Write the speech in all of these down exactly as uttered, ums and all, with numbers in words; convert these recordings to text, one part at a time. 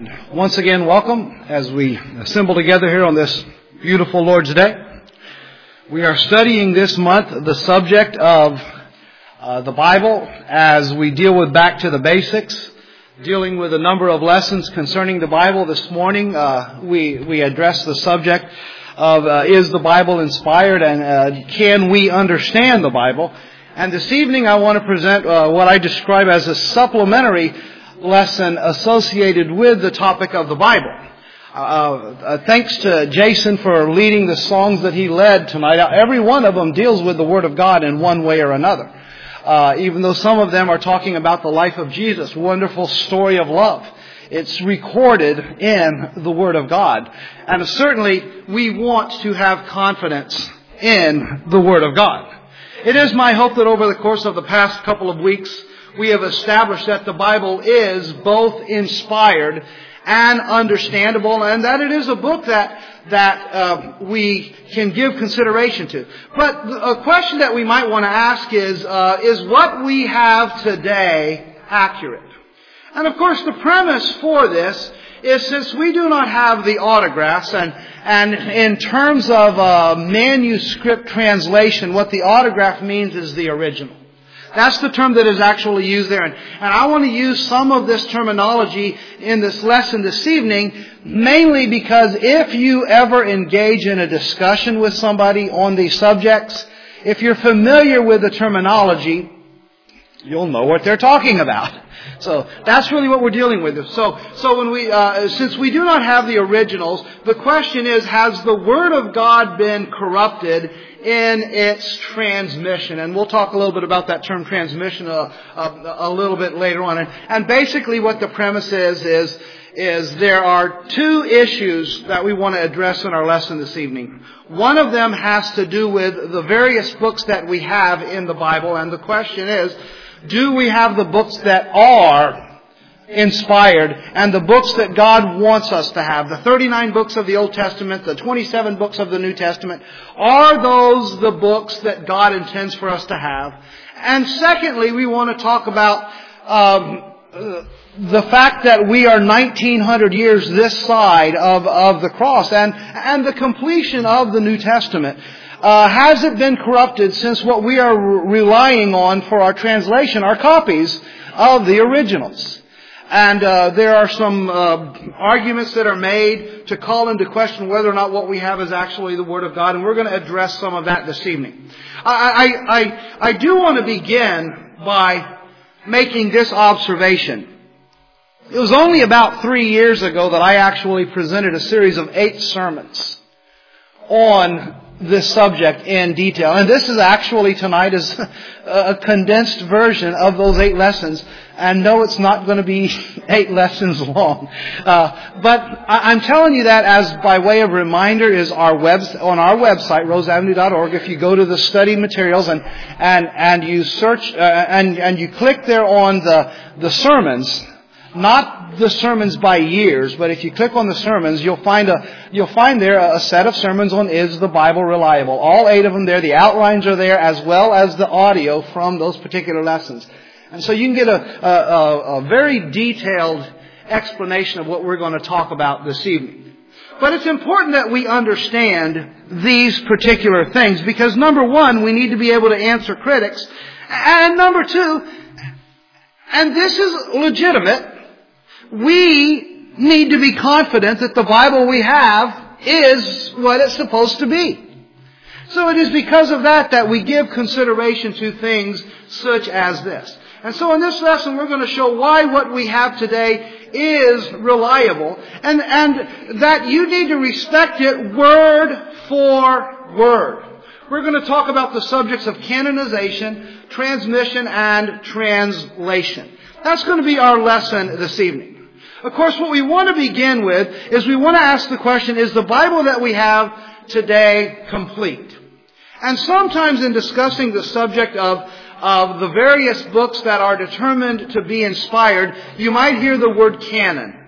And once again, welcome as we assemble together here on this beautiful Lord's Day. We are studying this month the subject of uh, the Bible as we deal with back to the basics, dealing with a number of lessons concerning the Bible. This morning, uh, we, we address the subject of uh, is the Bible inspired and uh, can we understand the Bible? And this evening I want to present uh, what I describe as a supplementary lesson associated with the topic of the Bible. Uh, uh, thanks to Jason for leading the songs that he led tonight. Every one of them deals with the Word of God in one way or another. Uh, even though some of them are talking about the life of Jesus, wonderful story of love. It's recorded in the Word of God. And certainly we want to have confidence in the Word of God. It is my hope that over the course of the past couple of weeks, we have established that the Bible is both inspired and understandable, and that it is a book that that uh, we can give consideration to. But a question that we might want to ask is, uh, is what we have today accurate? And of course, the premise for this is since we do not have the autographs, and and in terms of uh, manuscript translation, what the autograph means is the original. That's the term that is actually used there. And, and I want to use some of this terminology in this lesson this evening, mainly because if you ever engage in a discussion with somebody on these subjects, if you're familiar with the terminology, you'll know what they're talking about. So that's really what we're dealing with. So, so when we, uh, since we do not have the originals, the question is: has the Word of God been corrupted in its transmission? And we'll talk a little bit about that term transmission a, a, a little bit later on. And, and basically, what the premise is is is there are two issues that we want to address in our lesson this evening. One of them has to do with the various books that we have in the Bible, and the question is: do we have the books that are inspired and the books that God wants us to have? The thirty-nine books of the Old Testament, the twenty-seven books of the New Testament, are those the books that God intends for us to have? And secondly, we want to talk about um, the fact that we are nineteen hundred years this side of, of the cross and, and the completion of the New Testament. Uh, has it been corrupted since what we are re- relying on for our translation are copies of the originals? And uh, there are some uh, arguments that are made to call into question whether or not what we have is actually the Word of God, and we're going to address some of that this evening. I, I, I, I do want to begin by making this observation. It was only about three years ago that I actually presented a series of eight sermons on this subject in detail. And this is actually tonight is a condensed version of those eight lessons. And no, it's not going to be eight lessons long. Uh, but I'm telling you that as by way of reminder is our web, on our website, rose avenue dot org. If you go to the study materials and, and, and you search, uh, and, and you click there on the, the sermons, not the sermons by years, but if you click on the sermons, you'll find a you'll find there a set of sermons on Is the Bible Reliable? All eight of them there. The outlines are there as well as the audio from those particular lessons. And so you can get a, a, a very detailed explanation of what we're going to talk about this evening. But it's important that we understand these particular things because number one, we need to be able to answer critics. And number two, and this is legitimate, we need to be confident that the Bible we have is what it's supposed to be. So it is because of that that we give consideration to things such as this. And so in this lesson we're going to show why what we have today is reliable and, and that you need to respect it word for word. We're going to talk about the subjects of canonization, transmission, and translation. That's going to be our lesson this evening. Of course, what we want to begin with is we want to ask the question, is the Bible that we have today complete? And sometimes in discussing the subject of, of the various books that are determined to be inspired, you might hear the word canon.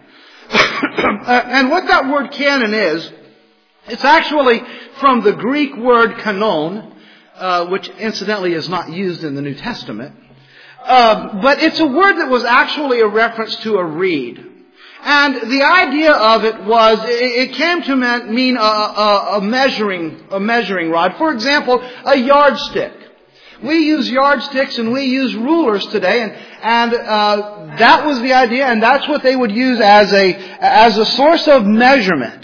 And what that word canon is, it's actually from the Greek word kanon, uh, which incidentally is not used in the New Testament. Uh, but it's a word that was actually a reference to a reed. And the idea of it was, it came to mean a, a, a measuring, a measuring rod. For example, a yardstick. We use yardsticks and we use rulers today, and and uh, that was the idea, and that's what they would use as a as a source of measurement.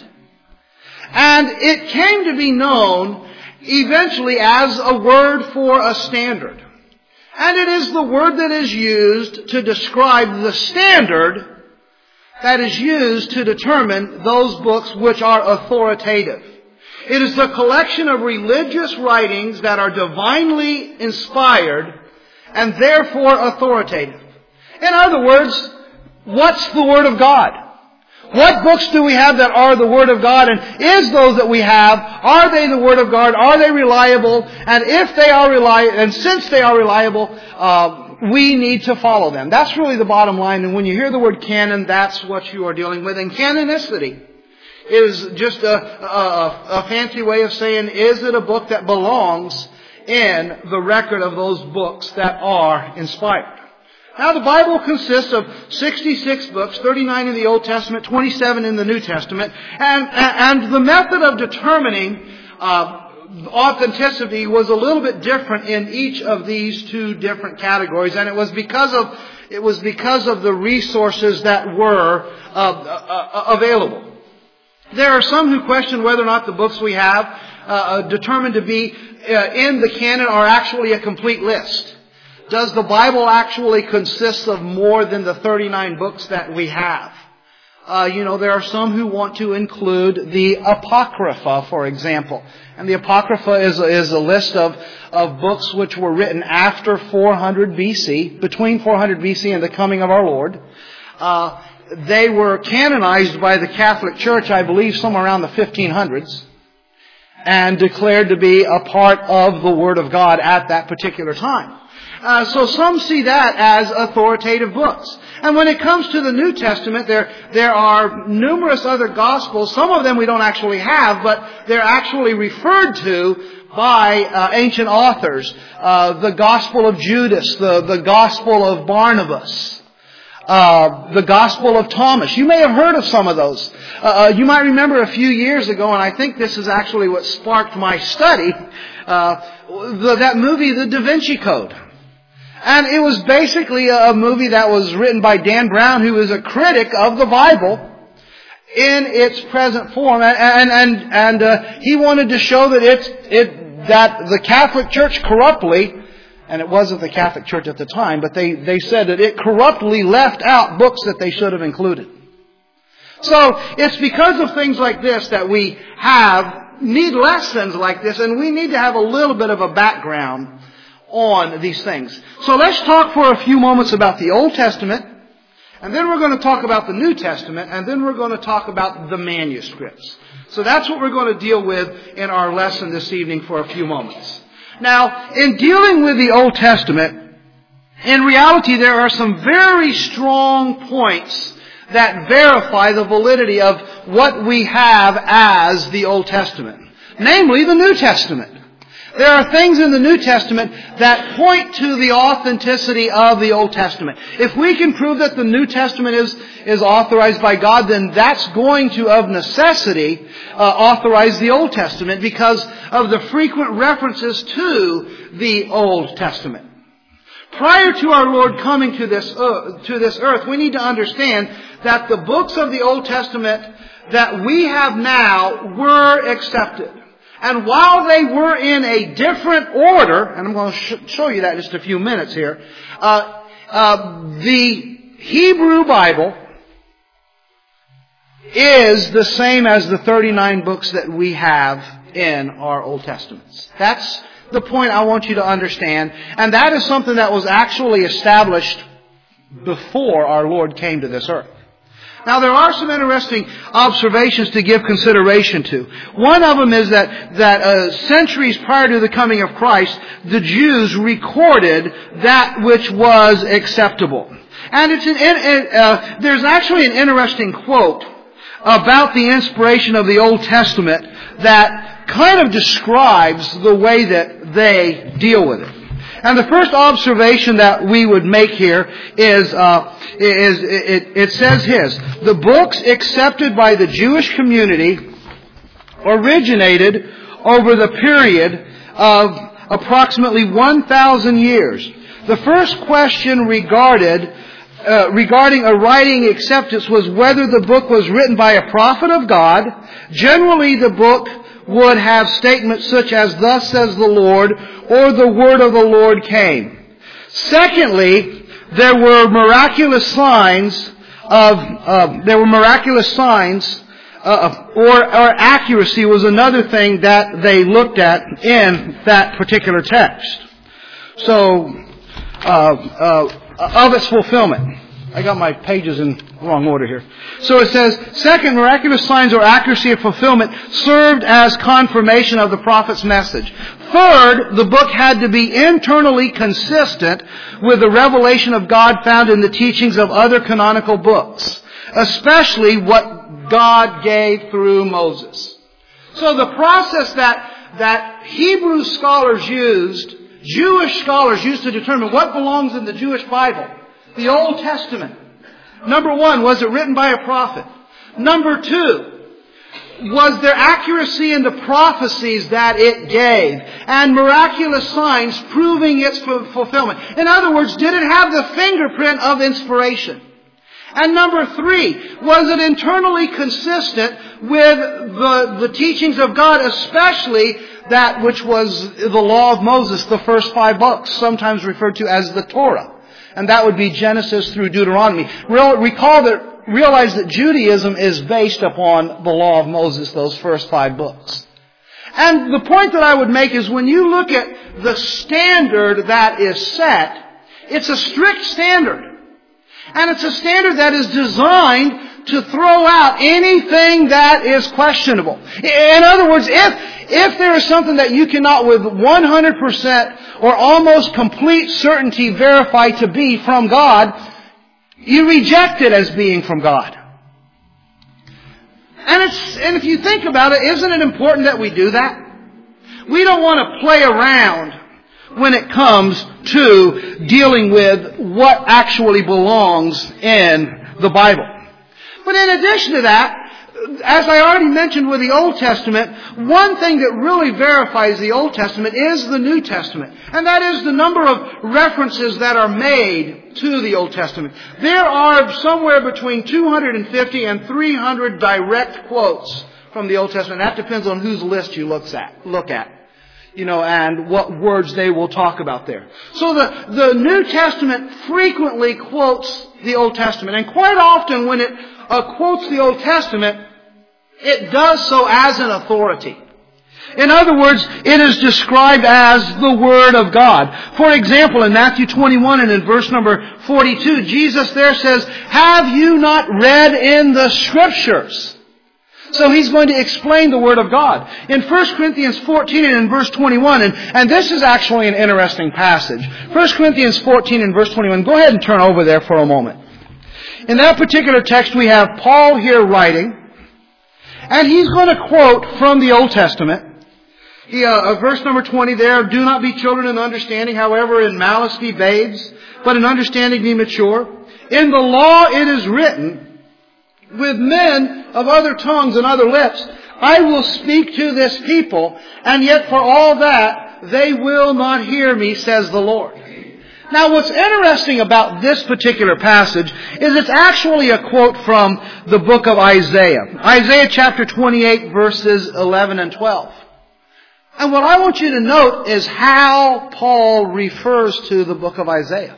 And it came to be known eventually as a word for a standard. And it is the word that is used to describe the standard that is used to determine those books which are authoritative. It is the collection of religious writings that are divinely inspired and therefore authoritative. In other words, what's the Word of God? What books do we have that are the Word of God? And is those that we have, are they the Word of God? Are they reliable? And if they are reliable, and since they are reliable, uh, we need to follow them. That's really the bottom line. And when you hear the word canon, that's what you are dealing with. And canonicity is just a, a, a fancy way of saying, is it a book that belongs in the record of those books that are inspired? Now, the Bible consists of sixty-six books, thirty-nine in the Old Testament, twenty-seven in the New Testament. And, and the method of determining uh, authenticity was a little bit different in each of these two different categories. And it was because of, it was because of the resources that were uh, uh, available. There are some who question whether or not the books we have uh, determined to be uh, in the canon are actually a complete list. Does the Bible actually consist of more than the thirty-nine books that we have? Uh, you know, there are some who want to include the Apocrypha, for example. And the Apocrypha is, is a list of, of books which were written after four hundred B C, between four hundred B C and the coming of our Lord. Uh, they were canonized by the Catholic Church, I believe, somewhere around the fifteen hundreds, and declared to be a part of the Word of God at that particular time. Uh, so some see that as authoritative books. And when it comes to the New Testament, there there are numerous other Gospels. Some of them we don't actually have, but they're actually referred to by uh, ancient authors. Uh, the Gospel of Judas, the, the Gospel of Barnabas, uh, the Gospel of Thomas. You may have heard of some of those. Uh, you might remember a few years ago, and I think this is actually what sparked my study, uh, the, that movie, The Da Vinci Code. And it was basically a movie that was written by Dan Brown, who is a critic of the Bible in its present form. And and and uh, he wanted to show that it's it that the Catholic Church corruptly, and it wasn't the Catholic Church at the time, but they they said that it corruptly left out books that they should have included. So it's because of things like this that we have need lessons like this, and we need to have a little bit of a background on these things. So let's talk for a few moments about the Old Testament, and then we're going to talk about the New Testament, and then we're going to talk about the manuscripts. So that's what we're going to deal with in our lesson this evening for a few moments. Now, in dealing with the Old Testament, in reality there are some very strong points that verify the validity of what we have as the Old Testament. Namely, the New Testament. There are things in the New Testament that point to the authenticity of the Old Testament. If we can prove that the New Testament is, is authorized by God, then that's going to, of necessity, uh, authorize the Old Testament because of the frequent references to the Old Testament. Prior to our Lord coming to this, uh, to this earth, we need to understand that the books of the Old Testament that we have now were accepted. And while they were in a different order, and I'm going to sh- show you that in just a few minutes here, uh, uh, the Hebrew Bible is the same as the thirty-nine books that we have in our Old Testaments. That's the point I want you to understand. And that is something that was actually established before our Lord came to this earth. Now, there are some interesting observations to give consideration to. One of them is that, that uh, centuries prior to the coming of Christ, the Jews recorded that which was acceptable. And it's an, it, uh, there's actually an interesting quote about the inspiration of the Old Testament that kind of describes the way that they deal with it. And the first observation that we would make here is, uh, is it, it says his, the books accepted by the Jewish community originated over the period of approximately one thousand years. The first question regarded, uh, regarding a writing acceptance was whether the book was written by a prophet of God. Generally, the book would have statements such as, "Thus says the Lord," or "The word of the Lord came." Secondly, there were miraculous signs of, uh, there were miraculous signs, uh, or, or accuracy was another thing that they looked at in that particular text. So, uh, uh, of its fulfillment. I got my pages in wrong order here. So it says, second, miraculous signs or accuracy of fulfillment served as confirmation of the prophet's message. Third, the book had to be internally consistent with the revelation of God found in the teachings of other canonical books, especially what God gave through Moses. So the process that, that Hebrew scholars used, Jewish scholars used to determine what belongs in the Jewish Bible, the Old Testament. Number one, was it written by a prophet? Number two, was there accuracy in the prophecies that it gave and miraculous signs proving its fulfillment? In other words, did it have the fingerprint of inspiration? And number three, was it internally consistent with the, the teachings of God, especially that which was the law of Moses, the first five books, sometimes referred to as the Torah? And that would be Genesis through Deuteronomy. Recall that, realize that Judaism is based upon the law of Moses, those first five books. And the point that I would make is when you look at the standard that is set, it's a strict standard. And it's a standard that is designed to throw out anything that is questionable. In other words, if If there is something that you cannot with one hundred percent or almost complete certainty verify to be from God, you reject it as being from God. And it's, and if you think about it, isn't it important that we do that? We don't want to play around when it comes to dealing with what actually belongs in the Bible. But in addition to that, as I already mentioned with the Old Testament, one thing that really verifies the Old Testament is the New Testament. And that is the number of references that are made to the Old Testament. There are somewhere between two hundred fifty and three hundred direct quotes from the Old Testament. That depends on whose list you look at. Look at. You know, and what words they will talk about there. So the, the New Testament frequently quotes the Old Testament. And quite often when it uh, quotes the Old Testament, it does so as an authority. In other words, it is described as the Word of God. For example, in Matthew twenty-one and in verse number forty-two, Jesus there says, "Have you not read in the Scriptures?" So He's going to explain the Word of God. In First Corinthians fourteen and in verse twenty-one, and, and this is actually an interesting passage. First Corinthians fourteen and verse twenty-one. Go ahead and turn over there for a moment. In that particular text we have Paul here writing, and he's going to quote from the Old Testament. He, uh, verse number twenty there, "Do not be children in understanding, however in malice be babes, but in understanding be mature. In the law it is written, with men of other tongues and other lips, I will speak to this people, and yet for all that they will not hear me, says the Lord." Now what's interesting about this particular passage is it's actually a quote from the book of Isaiah. Isaiah chapter twenty-eight verses eleven and twelve. And what I want you to note is how Paul refers to the book of Isaiah.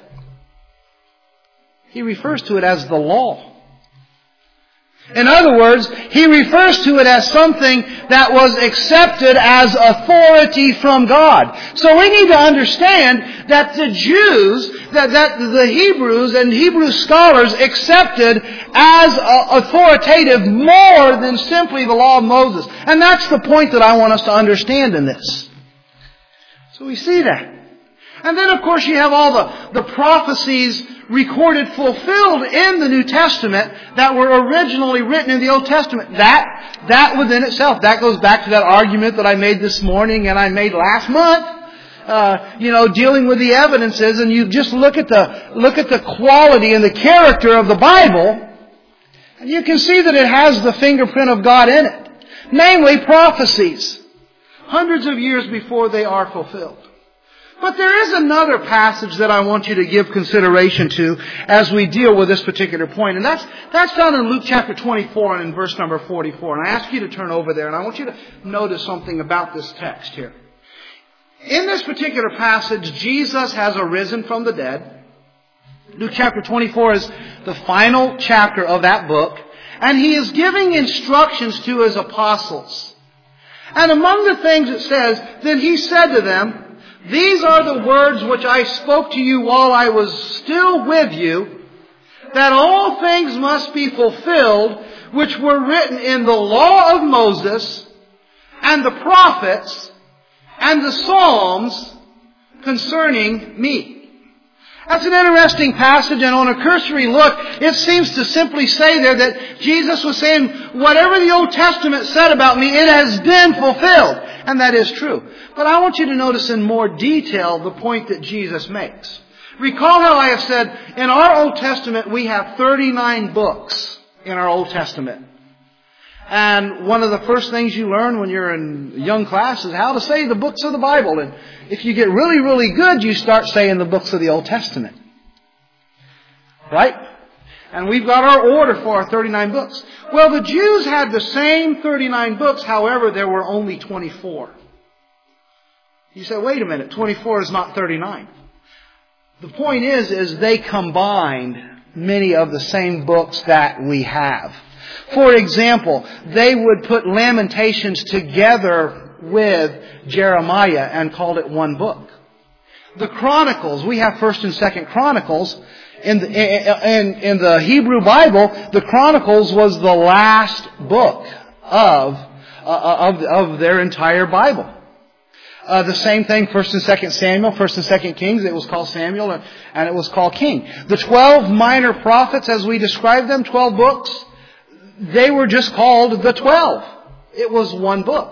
He refers to it as the law. In other words, he refers to it as something that was accepted as authority from God. So we need to understand that the Jews, that, that the Hebrews and Hebrew scholars accepted as authoritative more than simply the law of Moses. And that's the point that I want us to understand in this. So we see that. And then of course you have all the, the prophecies recorded, fulfilled in the New Testament that were originally written in the Old Testament. That, that within itself, that goes back to that argument that I made this morning and I made last month uh, you know, dealing with the evidences, and you just look at the look at the quality and the character of the Bible, and you can see that it has the fingerprint of God in it. Namely, prophecies, hundreds of years before they are fulfilled. But there is another passage that I want you to give consideration to as we deal with this particular point. And that's, that's found in Luke chapter twenty-four and in verse number forty-four. And I ask you to turn over there, and I want you to notice something about this text here. In this particular passage, Jesus has arisen from the dead. Luke chapter twenty-four is the final chapter of that book. And He is giving instructions to His apostles. And among the things it says, then He said to them, "These are the words which I spoke to you while I was still with you, that all things must be fulfilled which were written in the law of Moses and the prophets and the Psalms concerning me." That's an interesting passage, and on a cursory look, it seems to simply say there that Jesus was saying, whatever the Old Testament said about me, it has been fulfilled. And that is true. But I want you to notice in more detail the point that Jesus makes. Recall how I have said, in our Old Testament, we have thirty-nine books in our Old Testament. And one of the first things you learn when you're in young class is how to say the books of the Bible. And if you get really, really good, you start saying the books of the Old Testament. Right? And we've got our order for our thirty-nine books. Well, the Jews had the same thirty-nine books, however, there were only twenty-four. You say, wait a minute, twenty-four is not thirty-nine. The point is, is they combined many of the same books that we have. For example, they would put Lamentations together with Jeremiah and called it one book. The Chronicles, we have First and Second Chronicles. In the, in, in the Hebrew Bible, the Chronicles was the last book of, uh, of, of their entire Bible. Uh, the same thing, First and Second Samuel, First and Second Kings, it was called Samuel and, and it was called King. The twelve minor prophets, as we describe them, twelve books, they were just called the twelve. It was one book.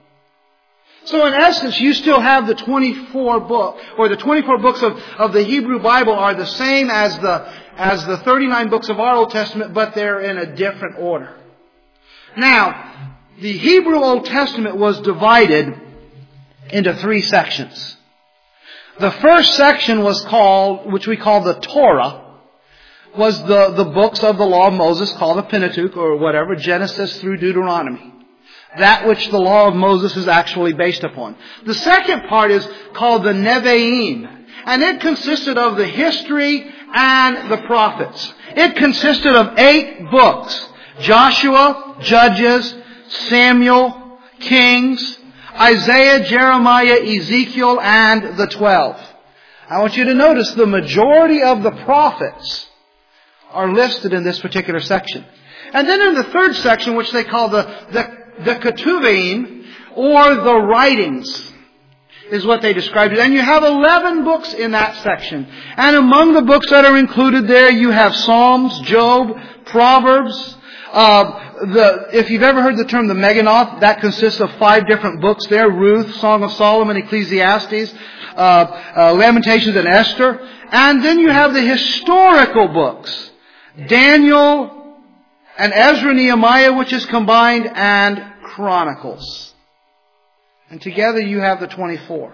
So in essence, you still have the twenty-four book, or the twenty-four books of, of the Hebrew Bible are the same as the, as the thirty-nine books of our Old Testament, but they're in a different order. Now, the Hebrew Old Testament was divided into three sections. The first section was called, which we call the Torah, was the, the books of the law of Moses, called the Pentateuch or whatever, Genesis through Deuteronomy. That which the law of Moses is actually based upon. The second part is called the Nevi'im. And it consisted of the history and the prophets. It consisted of eight books. Joshua, Judges, Samuel, Kings, Isaiah, Jeremiah, Ezekiel, and the twelve. I want you to notice the majority of the prophets are listed in this particular section. And then in the third section, which they call the, the The Ketuvim, or the writings, is what they described it. And you have eleven books in that section. And among the books that are included there, you have Psalms, Job, Proverbs. Uh, the, if you've ever heard the term the Megillah, that consists of five different books there. Ruth, Song of Solomon, Ecclesiastes, uh, uh, Lamentations, and Esther. And then you have the historical books. Daniel, and Ezra, Nehemiah, which is combined, and Chronicles. And together you have the twenty-four.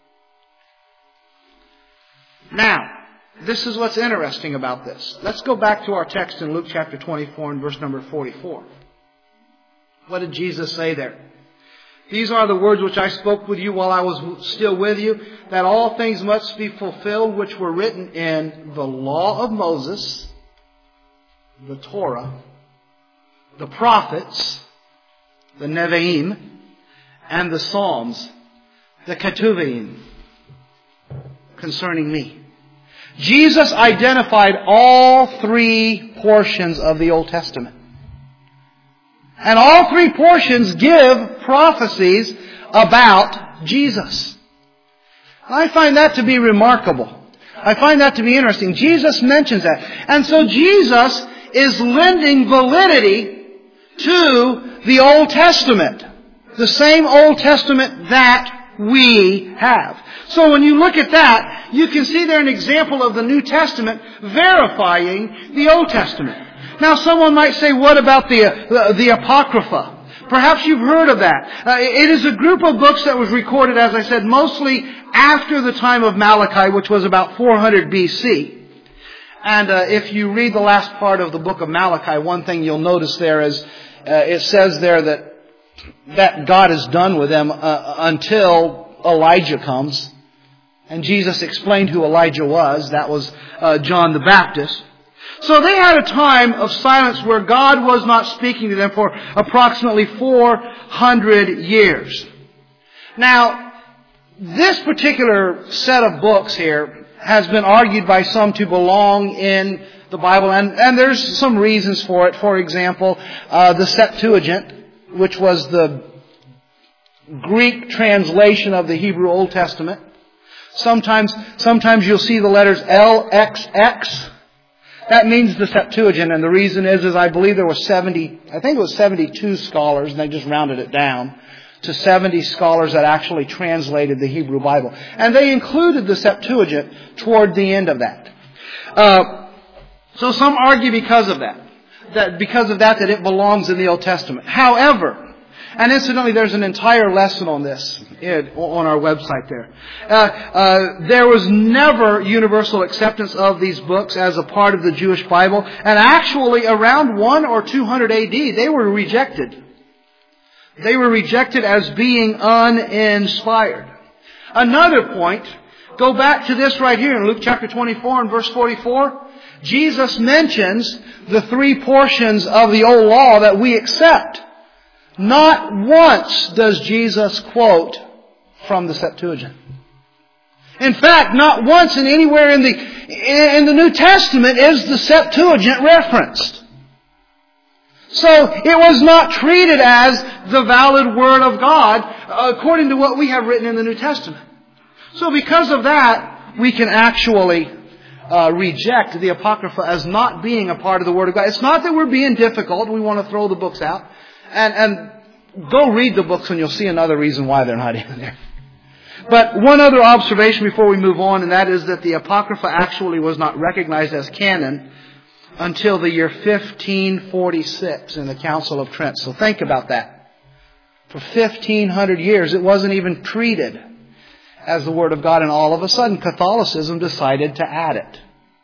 Now, this is what's interesting about this. Let's go back to our text in Luke chapter twenty-four and verse number forty-four. What did Jesus say there? "These are the words which I spoke with you while I was still with you, that all things must be fulfilled which were written in the law of Moses," the Torah, "the prophets," the Nevi'im, and the Psalms, the Ketuvim, concerning me. Jesus identified all three portions of the Old Testament. And all three portions give prophecies about Jesus. I find that to be remarkable. I find that to be interesting. Jesus mentions that. And so Jesus is lending validity to the Old Testament. The same Old Testament that we have. So when you look at that, you can see there an example of the New Testament verifying the Old Testament. Now someone might say, what about the, the, the Apocrypha? Perhaps you've heard of that. Uh, it is a group of books that was recorded, as I said, mostly after the time of Malachi, which was about four hundred B C. And uh, if you read the last part of the book of Malachi, one thing you'll notice there is uh, it says there that that God is done with them uh, until Elijah comes. And Jesus explained who Elijah was. That was uh, John the Baptist. So they had a time of silence where God was not speaking to them for approximately four hundred years. Now, this particular set of books here has been argued by some to belong in the Bible, and, and there's some reasons for it. For example, uh, the Septuagint, which was the Greek translation of the Hebrew Old Testament. Sometimes, sometimes you'll see the letters L X X. That means the Septuagint, and the reason is, is I believe there were seventy, I think it was seventy-two scholars, and they just rounded it down to seventy scholars that actually translated the Hebrew Bible. And they included the Septuagint toward the end of that. Uh, so some argue because of that, that because of that, that it belongs in the Old Testament. However, and incidentally, there's an entire lesson on this on our website there. Uh, uh, there was never universal acceptance of these books as a part of the Jewish Bible. And actually, around one or two hundred A D, they were rejected. They were rejected as being uninspired. Another point, go back to this right here in Luke chapter twenty-four and verse forty-four. Jesus mentions the three portions of the old law that we accept. Not once does Jesus quote from the Septuagint. In fact, not once and anywhere in the in the New Testament is the Septuagint referenced. So it was not treated as the valid Word of God according to what we have written in the New Testament. So because of that, we can actually uh, reject the Apocrypha as not being a part of the Word of God. It's not that we're being difficult. We want to throw the books out. And, and go read the books and you'll see another reason why they're not in there. But one other observation before we move on, and that is that the Apocrypha actually was not recognized as canon until the year fifteen forty-six in the Council of Trent. So think about that. For fifteen hundred years, it wasn't even treated as the Word of God, and all of a sudden Catholicism decided to add it.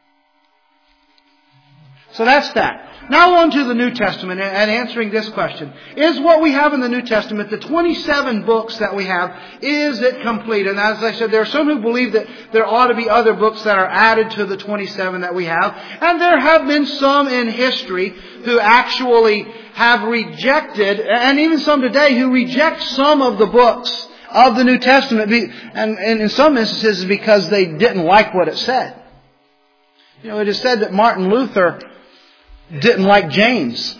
So that's that. Now on to the New Testament and answering this question. Is what we have in the New Testament, the twenty-seven books that we have, is it complete? And as I said, there are some who believe that there ought to be other books that are added to the twenty-seven that we have. And there have been some in history who actually have rejected, and even some today, who reject some of the books of the New Testament. And in some instances because they didn't like what it said. You know, it is said that Martin Luther didn't like James.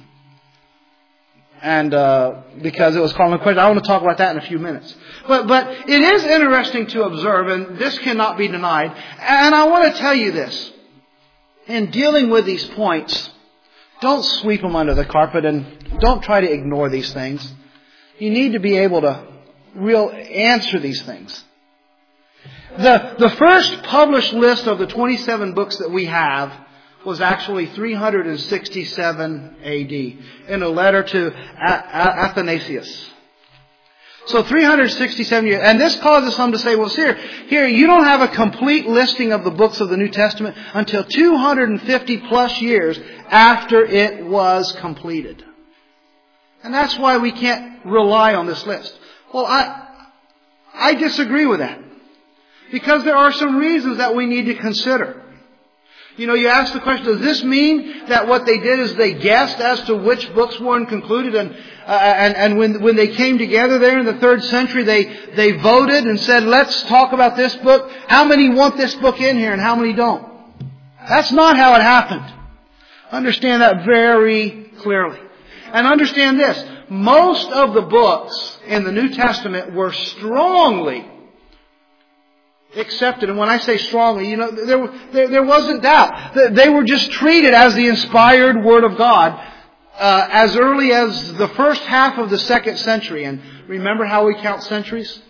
And uh, because it was calling a question. I want to talk about that in a few minutes. But but it is interesting to observe, and this cannot be denied. And I want to tell you this. In dealing with these points, don't sweep them under the carpet and don't try to ignore these things. You need to be able to real answer these things. The, the first published list of the twenty-seven books that we have was actually three hundred sixty-seven A D in a letter to Athanasius. So three hundred sixty-seven years. And this causes some to say, well, here, here, you don't have a complete listing of the books of the New Testament until two hundred fifty plus years after it was completed. And that's why we can't rely on this list. Well, I, I disagree with that. Because there are some reasons that we need to consider. You know, you ask the question, does this mean that what they did is they guessed as to which books weren't concluded, and uh, and, and when when they came together there in the third century, they, they voted and said, let's talk about this book. How many want this book in here and how many don't? That's not how it happened. Understand that very clearly. And understand this, most of the books in the New Testament were strongly accepted. And when I say strongly, you know, there, there, there wasn't doubt. They were just treated as the inspired Word of God uh, as early as the first half of the second century. And remember how we count centuries?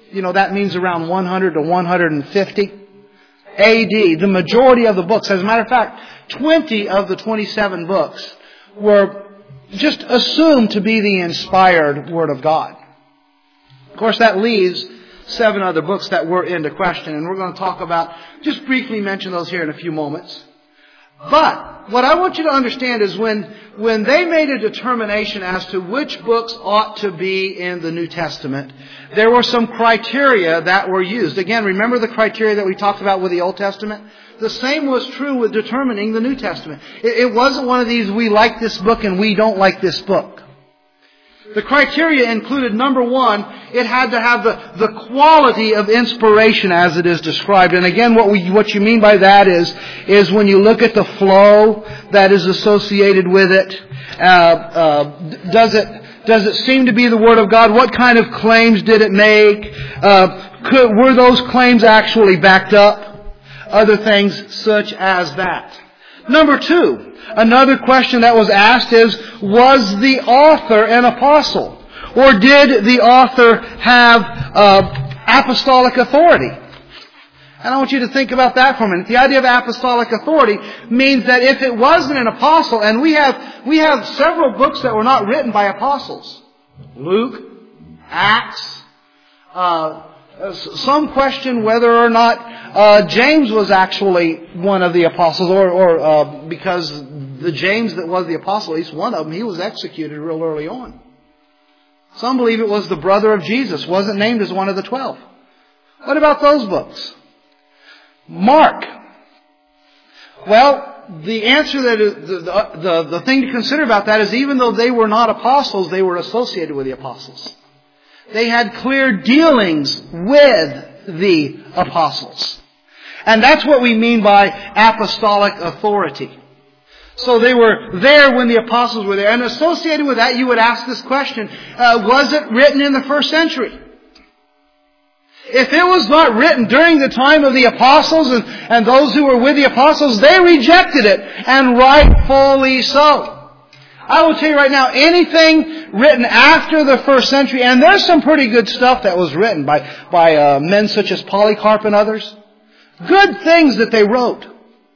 You know, that means around one hundred to one hundred fifty A D. The majority of the books, as a matter of fact, twenty of the twenty-seven books were just assumed to be the inspired Word of God. Of course, that leaves seven other books that were into question, and we're going to talk about, just briefly mention those here in a few moments. But what I want you to understand is when, when they made a determination as to which books ought to be in the New Testament, there were some criteria that were used. Again, remember the criteria that we talked about with the Old Testament? The same was true with determining the New Testament. It, it wasn't one of these, we like this book and we don't like this book. The criteria included, number one, it had to have the, the quality of inspiration as it is described. And again, what we, what you mean by that is, is when you look at the flow that is associated with it, uh, uh, does it, does it seem to be the Word of God? What kind of claims did it make? Uh, could, were those claims actually backed up? Other things such as that. Number two, another question that was asked is, was the author an apostle? Or did the author have uh, apostolic authority? And I want you to think about that for a minute. The idea of apostolic authority means that if it wasn't an apostle, and we have we have several books that were not written by apostles. Luke, Acts, uh, some question whether or not uh, James was actually one of the apostles, or, or uh, because the James that was the apostle, at least one of them, he was executed real early on. Some believe it was the brother of Jesus, wasn't named as one of the twelve. What about those books? Mark. Well, the answer that is, the, the, the thing to consider about that is even though they were not apostles, they were associated with the apostles. They had clear dealings with the apostles. And that's what we mean by apostolic authority. So they were there when the apostles were there. And associated with that, you would ask this question, uh, was it written in the first century? If it was not written during the time of the apostles and, and those who were with the apostles, they rejected it, and rightfully so. I will tell you right now, anything written after the first century, and there's some pretty good stuff that was written by, by uh, men such as Polycarp and others. Good things that they wrote.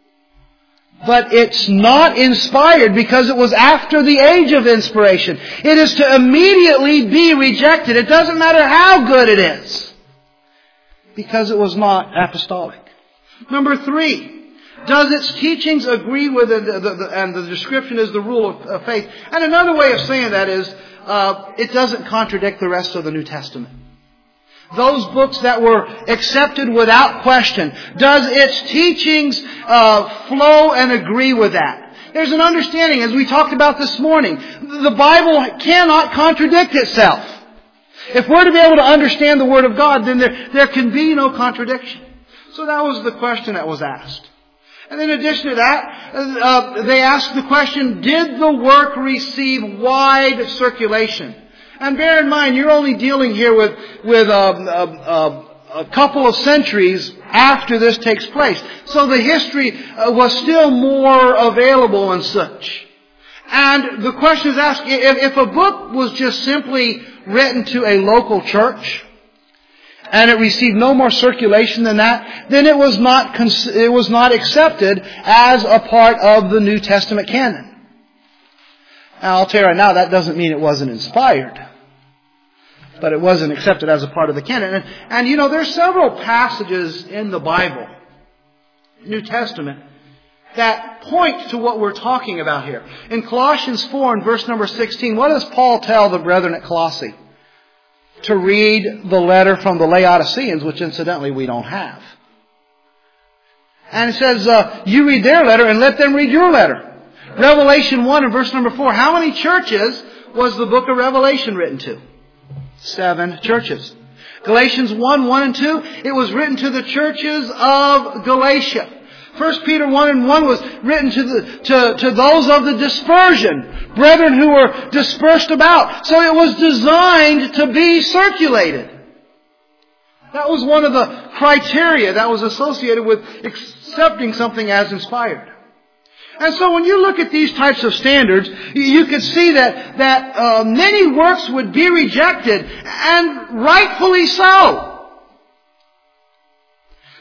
But it's not inspired because it was after the age of inspiration. It is to immediately be rejected. It doesn't matter how good it is, because it was not apostolic. Number three. Does its teachings agree with the, the, the, and the description is the rule of, of faith. And another way of saying that is, uh, it doesn't contradict the rest of the New Testament. Those books that were accepted without question, does its teachings uh, flow and agree with that? There's an understanding, as we talked about this morning, the Bible cannot contradict itself. If we're to be able to understand the Word of God, then there, there can be no contradiction. So that was the question that was asked. And in addition to that, uh, they asked the question, did the work receive wide circulation? And bear in mind, you're only dealing here with, with um, uh, uh, a couple of centuries after this takes place. So the history uh, was still more available and such. And the question is asked, if, if a book was just simply written to a local church, and it received no more circulation than that, then it was not it was not accepted as a part of the New Testament canon. Now, I'll tell you right now, that doesn't mean it wasn't inspired, but it wasn't accepted as a part of the canon. And, and you know, there's several passages in the Bible, New Testament, that point to what we're talking about here. In Colossians four and verse number sixteen, what does Paul tell the brethren at Colossae? To read the letter from the Laodiceans, which incidentally we don't have. And it says, uh, you read their letter and let them read your letter. Revelation one and verse number four. How many churches was the book of Revelation written to? Seven churches. Galatians one, one and two. It was written to the churches of Galatia. First Peter one and one was written to the to, to those of the dispersion, brethren who were dispersed about. So it was designed to be circulated. That was one of the criteria that was associated with accepting something as inspired. And so when you look at these types of standards, you could see that, that uh, many works would be rejected, and rightfully so.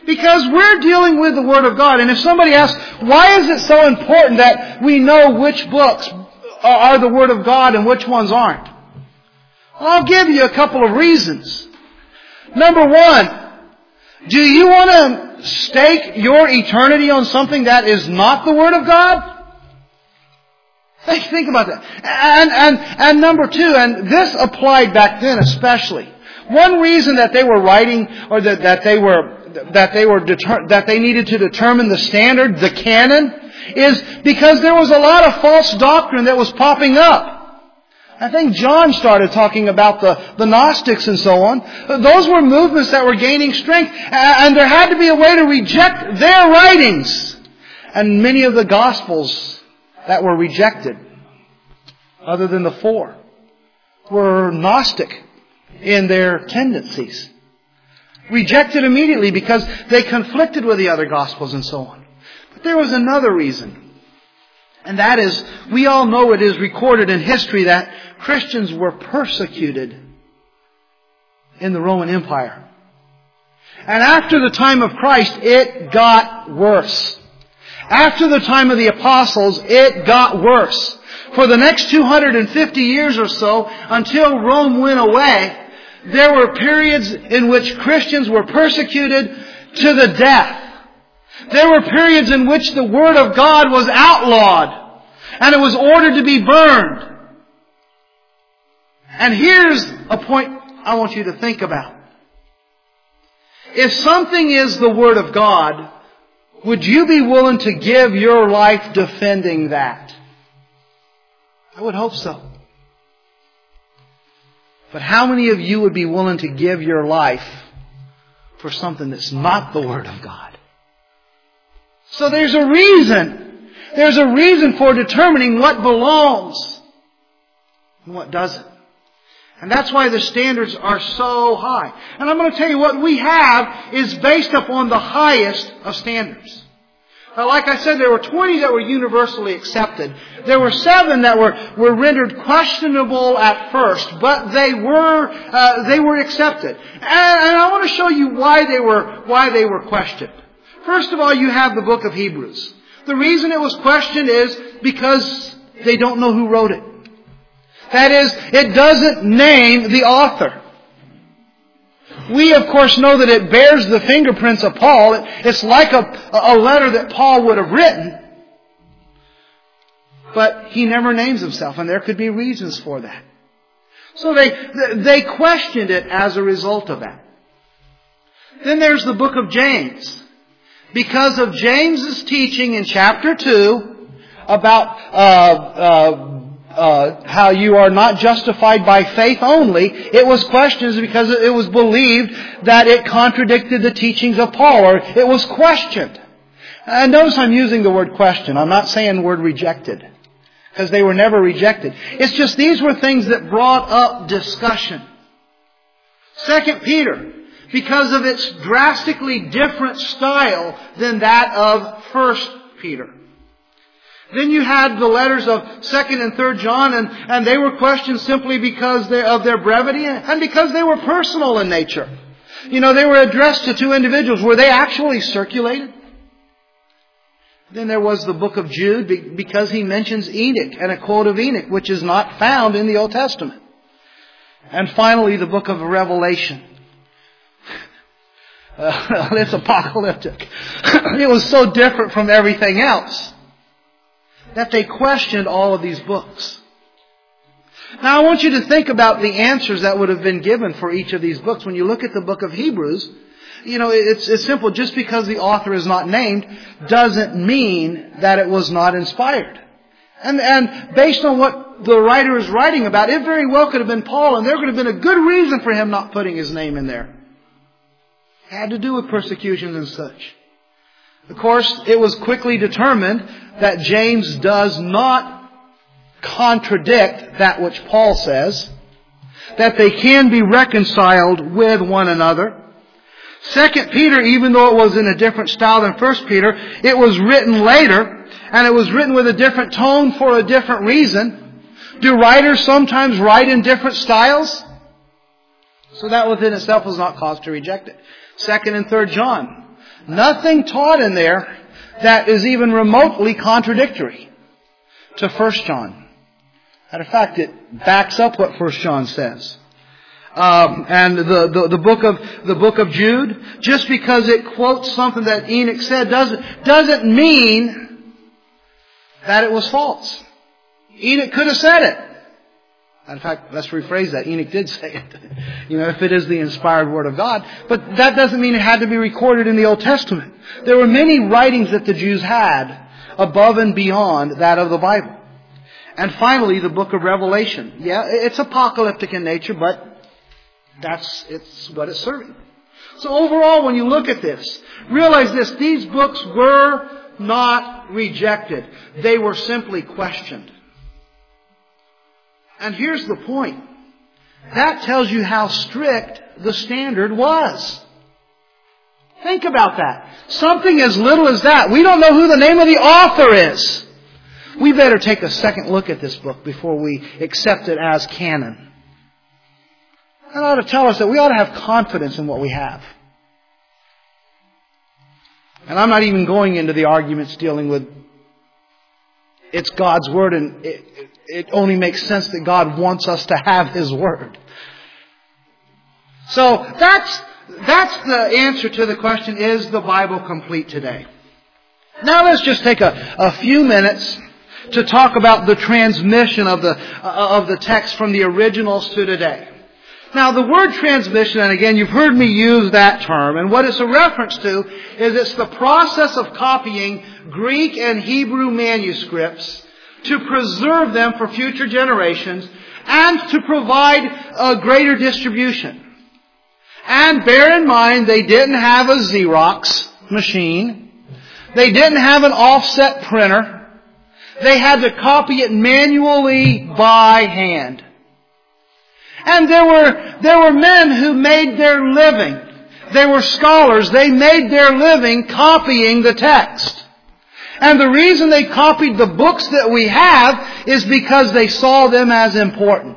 Because we're dealing with the Word of God. And if somebody asks, why is it so important that we know which books are the Word of God and which ones aren't? Well, I'll give you a couple of reasons. Number one, do you want to stake your eternity on something that is not the Word of God? Think, think about that. And, and, and number two, and this applied back then especially. One reason that they were writing, or that, that they were that they were deter- that they needed to determine the standard, the canon, is because there was a lot of false doctrine that was popping up. I think John started talking about the, the Gnostics and so on. Those were movements that were gaining strength, and there had to be a way to reject their writings. And many of the Gospels that were rejected, other than the four, were Gnostic in their tendencies. Rejected immediately because they conflicted with the other Gospels and so on. But there was another reason. And that is, we all know it is recorded in history that Christians were persecuted in the Roman Empire. And after the time of Christ, it got worse. After the time of the apostles, it got worse. For the next two hundred fifty years or so, until Rome went away, there were periods in which Christians were persecuted to the death. There were periods in which the Word of God was outlawed and it was ordered to be burned. And here's a point I want you to think about. If something is the Word of God, would you be willing to give your life defending that? I would hope so. But how many of you would be willing to give your life for something that's not the Word of God? So there's a reason. There's a reason for determining what belongs and what doesn't. And that's why the standards are so high. And I'm going to tell you what we have is based upon the highest of standards. Now, like I said, there were twenty that were universally accepted. There were seven that were, were rendered questionable at first, but they were uh, they were accepted. And, and I want to show you why they were why they were questioned. First of all, you have the book of Hebrews. The reason it was questioned is because they don't know who wrote it. That is, it doesn't name the author. We, of course, know that it bears the fingerprints of Paul. It's like a, a letter that Paul would have written. But he never names himself, and there could be reasons for that. So they, they questioned it as a result of that. Then there's the book of James. Because of James's teaching in chapter two about uh, uh, Uh, how you are not justified by faith only, it was questioned because it was believed that it contradicted the teachings of Paul, or it was questioned. And notice I'm using the word question. I'm not saying the word rejected, because they were never rejected. It's just these were things that brought up discussion. Second Peter, because of its drastically different style than that of First Peter. Then you had the letters of Second and Third John, and, and they were questioned simply because they, of their brevity and because they were personal in nature. You know, they were addressed to two individuals. Were they actually circulated? Then there was the book of Jude, because he mentions Enoch and a quote of Enoch, which is not found in the Old Testament. And finally, the book of Revelation. Uh, it's apocalyptic. It was so different from everything else that they questioned all of these books. Now I want you to think about the answers that would have been given for each of these books. When you look at the book of Hebrews, you know, it's, it's simple. Just because the author is not named doesn't mean that it was not inspired. And, and based on what the writer is writing about, it very well could have been Paul, and there could have been a good reason for him not putting his name in there. It had to do with persecutions and such. Of course, it was quickly determined that James does not contradict that which Paul says, that they can be reconciled with one another. Second Peter, even though it was in a different style than First Peter, it was written later, and it was written with a different tone for a different reason. Do writers sometimes write in different styles? So that within itself was not cause to reject it. Second and Third John. Nothing taught in there that is even remotely contradictory to First John. Matter of fact, it backs up what First John says. Um, and the, the, the book of the book of Jude, just because it quotes something that Enoch said doesn't doesn't mean that it was false. Enoch could have said it. In fact, let's rephrase that. Enoch did say it. You know, if it is the inspired Word of God. But that doesn't mean it had to be recorded in the Old Testament. There were many writings that the Jews had above and beyond that of the Bible. And finally, the book of Revelation. Yeah, it's apocalyptic in nature, but that's it's what it's serving. So overall, when you look at this, realize this. These books were not rejected. They were simply questioned. And here's the point. That tells you how strict the standard was. Think about that. Something as little as that. We don't know who the name of the author is. We better take a second look at this book before we accept it as canon. That ought to tell us that we ought to have confidence in what we have. And I'm not even going into the arguments dealing with it's God's Word and it, it only makes sense that God wants us to have His Word. So that's, that's the answer to the question, is the Bible complete today? Now let's just take a, a few minutes to talk about the transmission of the, uh, of the text from the originals to today. Now the word transmission, and again you've heard me use that term, and what it's a reference to is it's the process of copying Greek and Hebrew manuscripts to preserve them for future generations and to provide a greater distribution. And bear in mind, they didn't have a Xerox machine. They didn't have an offset printer. They had to copy it manually by hand. And there were, there were men who made their living. They were scholars. They made their living copying the text. And the reason they copied the books that we have is because they saw them as important.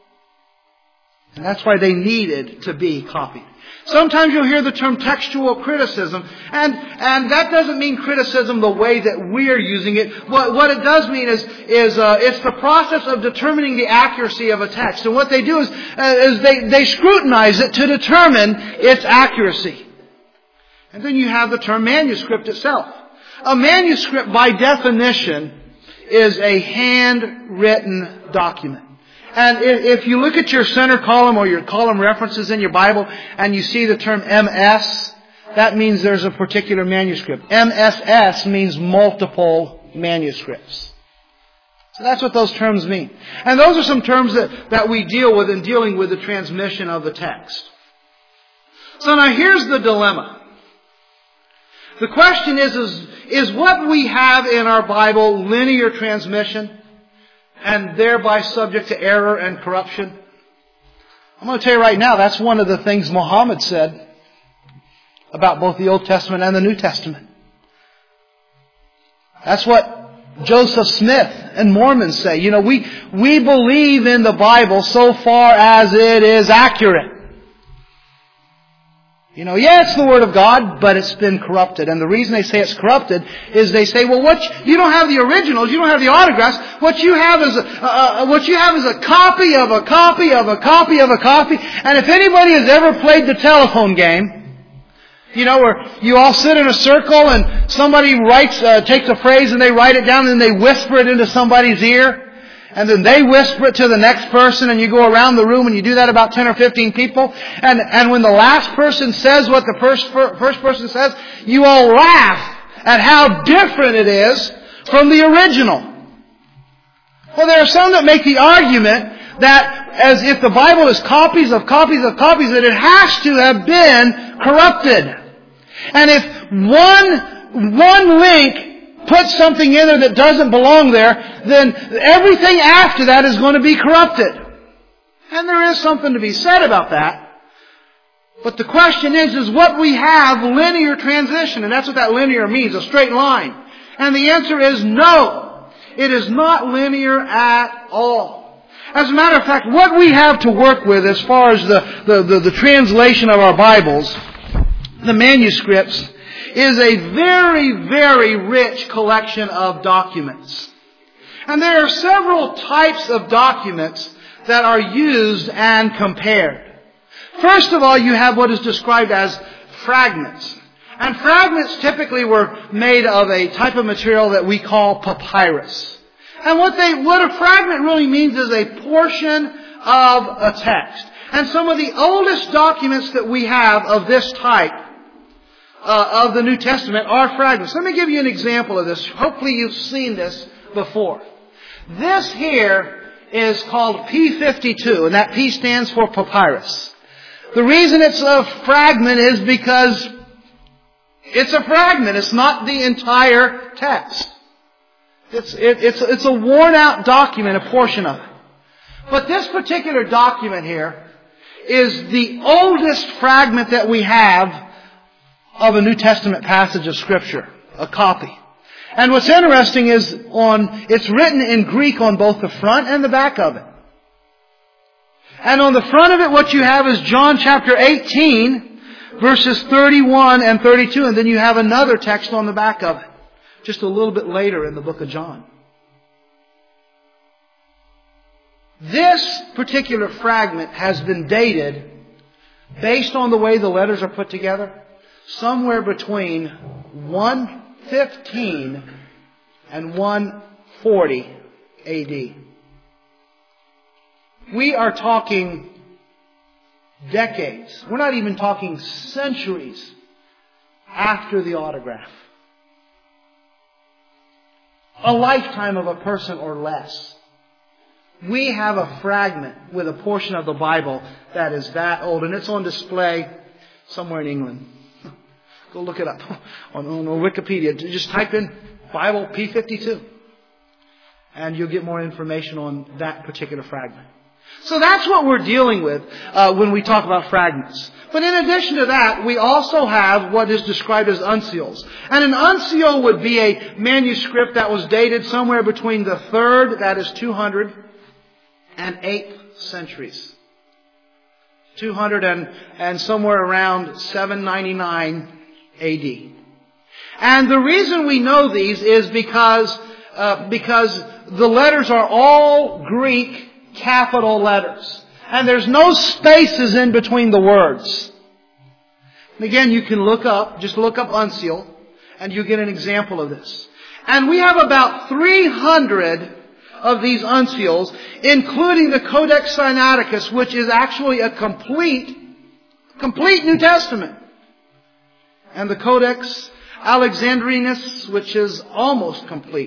And that's why they needed to be copied. Sometimes you'll hear the term textual criticism, and, and that doesn't mean criticism the way that we're using it. What, what it does mean is, is uh, it's the process of determining the accuracy of a text. And what they do is, uh, is they, they scrutinize it to determine its accuracy. And then you have the term manuscript itself. A manuscript, by definition, is a handwritten document. And if you look at your center column or your column references in your Bible and you see the term M S, that means there's a particular manuscript. M S S means multiple manuscripts. So that's what those terms mean. And those are some terms that, that we deal with in dealing with the transmission of the text. So now here's the dilemma. The question is, is, is what we have in our Bible linear transmission and thereby subject to error and corruption? I'm going to tell you right now, that's one of the things Muhammad said about both the Old Testament and the New Testament. That's what Joseph Smith and Mormons say. You know, we, we believe in the Bible so far as it is accurate. You know, yeah, it's the Word of God, but it's been corrupted. And the reason they say it's corrupted is they say, well, what you, you don't have the originals, you don't have the autographs. What you have is a, uh, what you have is a copy of a copy of a copy of a copy. And if anybody has ever played the telephone game, you know, where you all sit in a circle and somebody writes, uh, takes a phrase and they write it down and then they whisper it into somebody's ear. And then they whisper it to the next person, and you go around the room and you do that about ten or fifteen people. And, and when the last person says what the first, first person says, you all laugh at how different it is from the original. Well, there are some that make the argument that as if the Bible is copies of copies of copies, that it has to have been corrupted. And if one, one link put something in there that doesn't belong there, then everything after that is going to be corrupted. And there is something to be said about that. But the question is, is what we have linear transition? And that's what that linear means, a straight line. And the answer is no. It is not linear at all. As a matter of fact, what we have to work with as far as the, the, the, the translation of our Bibles, the manuscripts, is a very, very rich collection of documents. And there are several types of documents that are used and compared. First of all, you have what is described as fragments. And fragments typically were made of a type of material that we call papyrus. And what they, what a fragment really means is a portion of a text. And some of the oldest documents that we have of this type uh, of the New Testament are fragments. Let me give you an example of this. Hopefully you've seen this before. This here is called P fifty-two, and that P stands for papyrus. The reason it's a fragment is because it's a fragment. It's not the entire text. It's, it, it's, it's a worn out document, a portion of it. But this particular document here is the oldest fragment that we have of a New Testament passage of Scripture, a copy. And what's interesting is on, it's written in Greek on both the front and the back of it. And on the front of it, what you have is John chapter eighteen, verses thirty-one and thirty-two, and then you have another text on the back of it, just a little bit later in the book of John. This particular fragment has been dated, based on the way the letters are put together, somewhere between one fifteen and one forty A D. We are talking decades. We're not even talking centuries after the autograph. A lifetime of a person or less. We have a fragment with a portion of the Bible that is that old, and it's on display somewhere in England. Go look it up on, on Wikipedia. Just type in Bible P fifty-two, and you'll get more information on that particular fragment. So that's what we're dealing with uh, when we talk about fragments. But in addition to that, we also have what is described as uncials. And an uncial would be a manuscript that was dated somewhere between the third, that is two hundred, and eighth centuries. two hundred and, and somewhere around seven ninety-nine A D. And the reason we know these is because, uh, because the letters are all Greek capital letters. And there's no spaces in between the words. And again, you can look up, just look up uncial, and you get an example of this. And we have about three hundred of these uncials, including the Codex Sinaiticus, which is actually a complete, complete New Testament. And the Codex Alexandrinus, which is almost complete.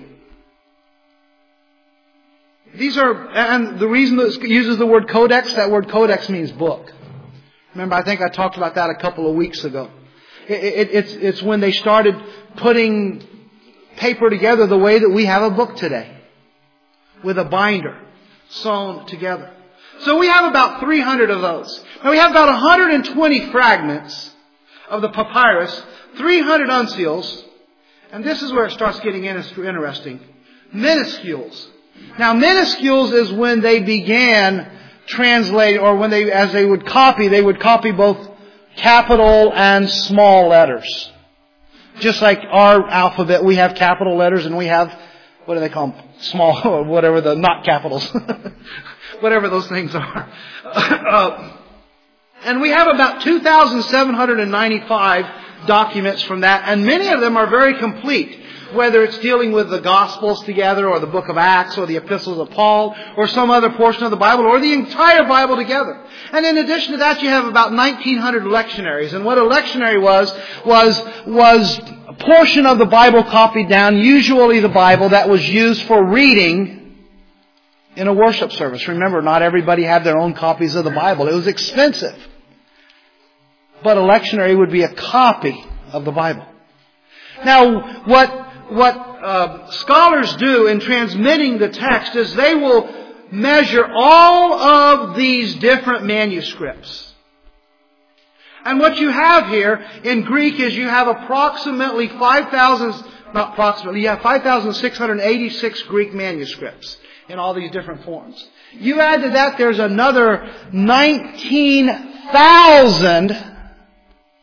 These are, and the reason that it uses the word codex, that word codex means book. Remember, I think I talked about that a couple of weeks ago. It, it, it's, it's when they started putting paper together the way that we have a book today, with a binder sewn together. So we have about three hundred of those. Now we have about one hundred twenty fragments of the papyrus, three hundred uncials, and this is where it starts getting interesting. Minuscules. Now, minuscules is when they began translating, or when they, as they would copy, they would copy both capital and small letters. Just like our alphabet, we have capital letters and we have, what do they call them? Small, or whatever the, not capitals. Whatever those things are. uh, and we have about two thousand seven hundred ninety-five documents from that, and many of them are very complete. Whether it's dealing with the Gospels together, or the book of Acts, or the epistles of Paul, or some other portion of the Bible, or the entire Bible together. And in addition to that, you have about nineteen hundred lectionaries. And what a lectionary was, was, was a portion of the Bible copied down, usually the Bible that was used for reading in a worship service. Remember, not everybody had their own copies of the Bible. It was expensive. But a lectionary would be a copy of the Bible. Now, what What uh, scholars do in transmitting the text is they will measure all of these different manuscripts. And what you have here in Greek is you have approximately five thousand, not approximately, you have five thousand six hundred eighty-six Greek manuscripts in all these different forms. You add to that, there's another nineteen thousand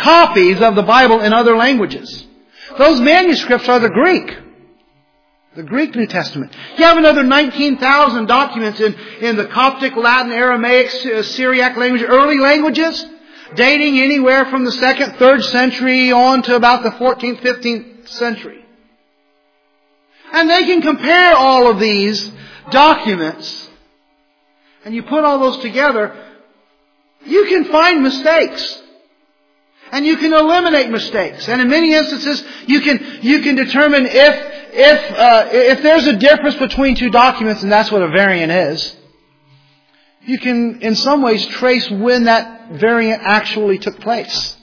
copies of the Bible in other languages. Those manuscripts are the Greek. The Greek New Testament. You have another nineteen thousand documents in, in the Coptic, Latin, Aramaic, Syriac language, early languages, dating anywhere from the second, third century on to about the fourteenth, fifteenth century. And they can compare all of these documents, and you put all those together, you can find mistakes. And you can eliminate mistakes. And in many instances, you can, you can determine if If uh, if there's a difference between two documents, and that's what a variant is, you can in some ways trace when that variant actually took place.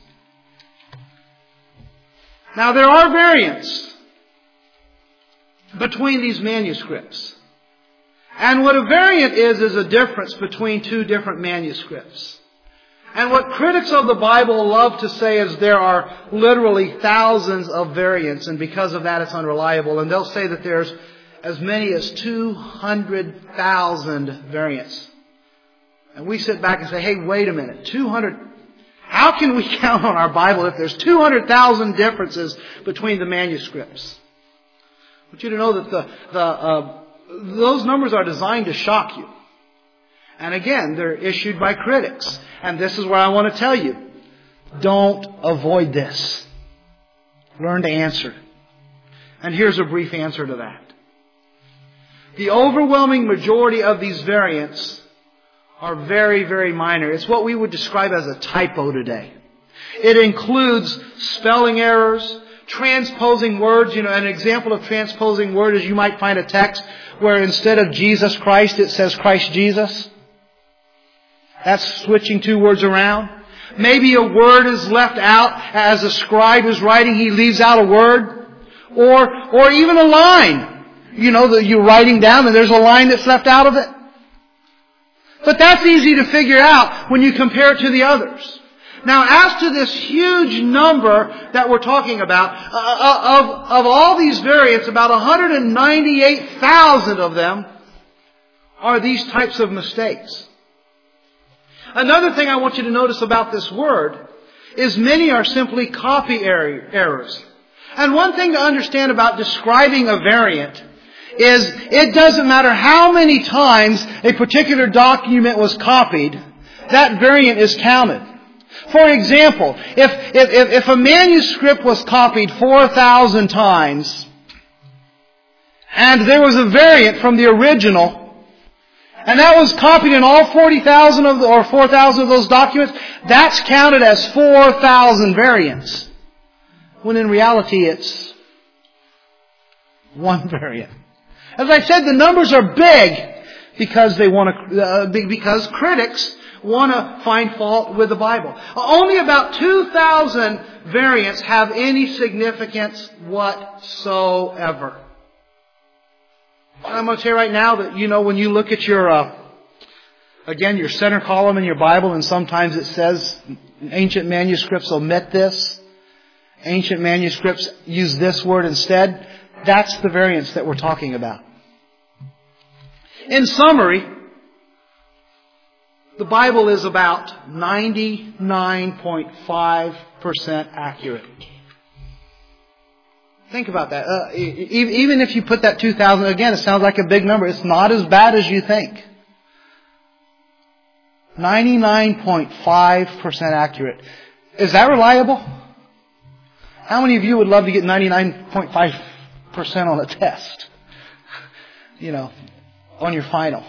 Now there are variants between these manuscripts. And what a variant is, is a difference between two different manuscripts. And what critics of the Bible love to say is there are literally thousands of variants, and because of that it's unreliable. And they'll say that there's as many as two hundred thousand variants. And we sit back and say, hey, wait a minute, two hundred... How can we count on our Bible if there's two hundred thousand differences between the manuscripts? I want you to know that the, the, uh, those numbers are designed to shock you. And again, they're issued by critics. And this is where I want to tell you. Don't avoid this. Learn to answer. And here's a brief answer to that. The overwhelming majority of these variants are very, very minor. It's what we would describe as a typo today. It includes spelling errors, transposing words. You know, an example of transposing word is you might find a text where instead of Jesus Christ, it says Christ Jesus. That's switching two words around. Maybe a word is left out as a scribe is writing. He leaves out a word. Or, or even a line. You know, that you're writing down and there's a line that's left out of it. But that's easy to figure out when you compare it to the others. Now, as to this huge number that we're talking about, uh, of, of all these variants, about one hundred ninety-eight thousand of them are these types of mistakes. Another thing I want you to notice about this word is many are simply copy errors. And one thing to understand about describing a variant is it doesn't matter how many times a particular document was copied, that variant is counted. For example, if, if, if a manuscript was copied four thousand times and there was a variant from the original, and that was copied in all forty thousand of the, or four thousand of those documents, that's counted as four thousand variants. When in reality it's one variant. As I said, the numbers are big because they want to, uh, because critics want to find fault with the Bible. Only about two thousand variants have any significance whatsoever. I'm going to tell you right now that, you know, when you look at your, uh, again, your center column in your Bible, and sometimes it says ancient manuscripts omit this, ancient manuscripts use this word instead, that's the variants that we're talking about. In summary, the Bible is about ninety-nine point five percent accurate. Think about that. Uh, even if you put that two thousand, again, it sounds like a big number. It's not as bad as you think. ninety-nine point five percent accurate. Is that reliable? How many of you would love to get ninety-nine point five percent on a test? You know, on your final.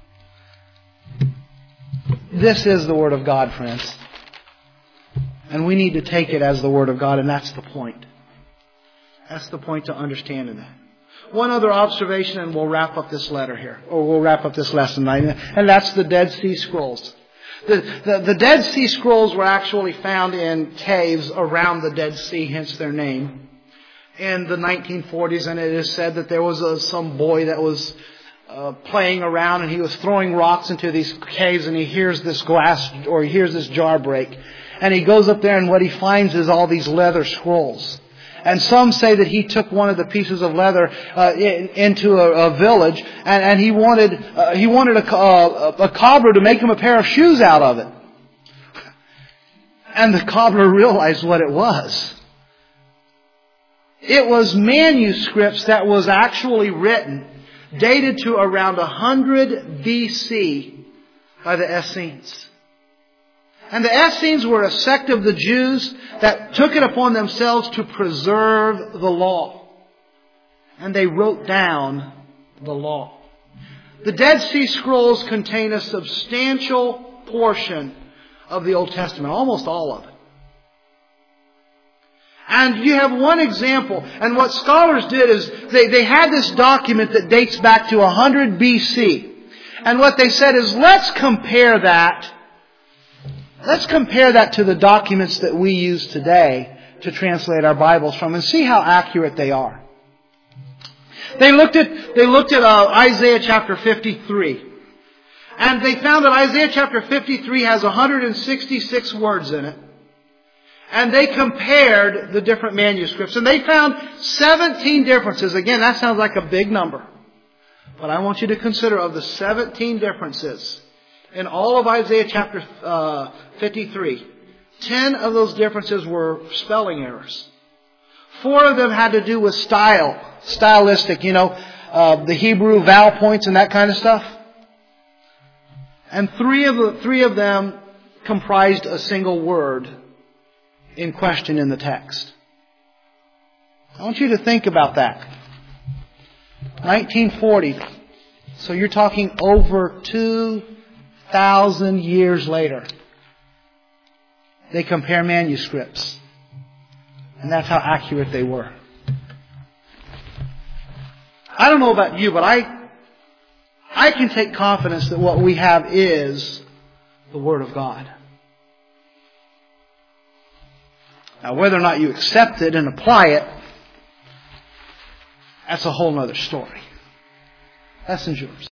This is the Word of God, friends. And we need to take it as the Word of God, and that's the point. That's the point to understand in that. One other observation, and we'll wrap up this letter here, or we'll wrap up this lesson, and that's the Dead Sea Scrolls. The, the, the Dead Sea Scrolls were actually found in caves around the Dead Sea, hence their name, in the nineteen forties, and it is said that there was a, some boy that was uh, playing around, and he was throwing rocks into these caves, and he hears this glass, or he hears this jar break, and he goes up there, and what he finds is all these leather scrolls. And some say that he took one of the pieces of leather uh, in, into a, a village, and, and he wanted uh, he wanted a, a, a cobbler to make him a pair of shoes out of it. And the cobbler realized what it was. It was manuscripts that was actually written, dated to around one hundred B C by the Essenes. And the Essenes were a sect of the Jews that took it upon themselves to preserve the law. And they wrote down the law. The Dead Sea Scrolls contain a substantial portion of the Old Testament, almost all of it. And you have one example, and what scholars did is they, they had this document that dates back to one hundred B C. And what they said is, let's compare that, let's compare that to the documents that we use today to translate our Bibles from and see how accurate they are. They looked at, they looked at uh, Isaiah chapter fifty-three. And they found that Isaiah chapter fifty-three has one hundred sixty-six words in it. And they compared the different manuscripts. And they found seventeen differences. Again, that sounds like a big number. But I want you to consider of the seventeen differences in all of Isaiah chapter uh, fifty-three, ten of those differences were spelling errors. Four of them had to do with style, stylistic, you know, uh, the Hebrew vowel points and that kind of stuff. And three of the, three of them comprised a single word in question in the text. I want you to think about that. nineteen forty. So you're talking over two thousand years later. They compare manuscripts. And that's how accurate they were. I don't know about you, but I, I can take confidence that what we have is the Word of God. Now, whether or not you accept it and apply it, that's a whole other story. Lessons yours.